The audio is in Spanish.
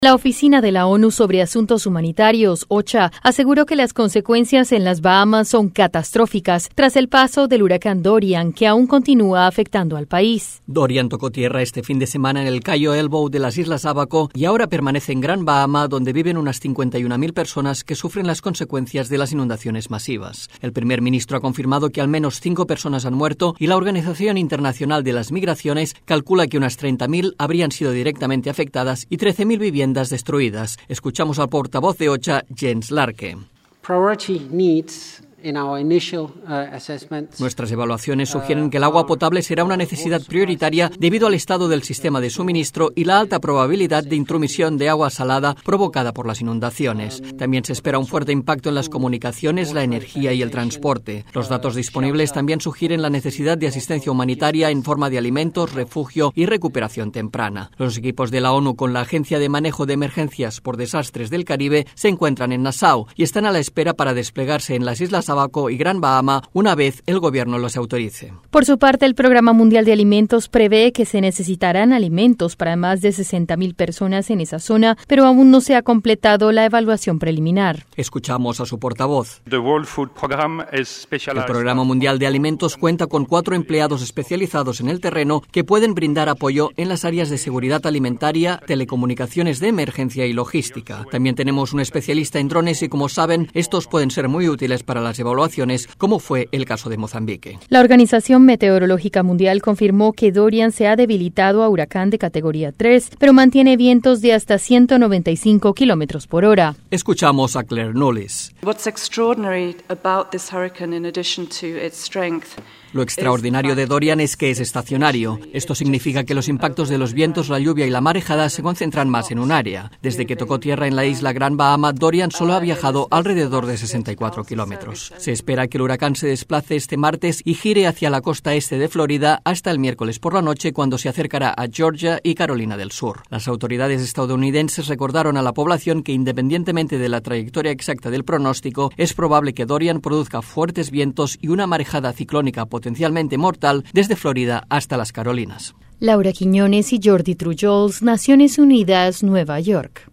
La Oficina de la ONU sobre Asuntos Humanitarios, OCHA, aseguró que las consecuencias en las Bahamas son catastróficas tras el paso del huracán Dorian, que aún continúa afectando al país. Dorian tocó tierra este fin de semana en el Cayo Elbow de las Islas Abaco y ahora permanece en Gran Bahama, donde viven unas 51.000 personas que sufren las consecuencias de las inundaciones masivas. El primer ministro ha confirmado que al menos 5 personas han muerto y la Organización Internacional de las Migraciones calcula que unas 30.000 habrían sido directamente afectadas y 13.000 viviendas destruidas. Escuchamos al portavoz de OCHA, Jens Larke. Nuestras evaluaciones sugieren que el agua potable será una necesidad prioritaria debido al estado del sistema de suministro y la alta probabilidad de intromisión de agua salada provocada por las inundaciones. También se espera un fuerte impacto en las comunicaciones, la energía y el transporte. Los datos disponibles también sugieren la necesidad de asistencia humanitaria en forma de alimentos, refugio y recuperación temprana. Los equipos de la ONU con la Agencia de Manejo de Emergencias por Desastres del Caribe se encuentran en Nassau y están a la espera para desplegarse en las Islas Abaco y Gran Bahama una vez el gobierno los autorice. Por su parte, el Programa Mundial de Alimentos prevé que se necesitarán alimentos para más de 60.000 personas en esa zona, pero aún no se ha completado la evaluación preliminar. Escuchamos a su portavoz. El Programa Mundial de Alimentos cuenta con 4 empleados especializados en el terreno que pueden brindar apoyo en las áreas de seguridad alimentaria, telecomunicaciones de emergencia y logística. También tenemos un especialista en drones y, como saben, estos pueden ser muy útiles para las evaluaciones, como fue el caso de Mozambique. La Organización Meteorológica Mundial confirmó que Dorian se ha debilitado a huracán de categoría 3, pero mantiene vientos de hasta 195 kilómetros por hora. Escuchamos a Claire Knowles. Lo extraordinario de Dorian es que es estacionario. Esto significa que los impactos de los vientos, la lluvia y la marejada se concentran más en un área. Desde que tocó tierra en la isla Gran Bahama, Dorian solo ha viajado alrededor de 64 kilómetros. Se espera que el huracán se desplace este martes y gire hacia la costa este de Florida hasta el miércoles por la noche, cuando se acercará a Georgia y Carolina del Sur. Las autoridades estadounidenses recordaron a la población que, independientemente de la trayectoria exacta del pronóstico, es probable que Dorian produzca fuertes vientos y una marejada ciclónica potencialmente mortal desde Florida hasta las Carolinas. Laura Quiñones y Jordi Trujols, Naciones Unidas, Nueva York.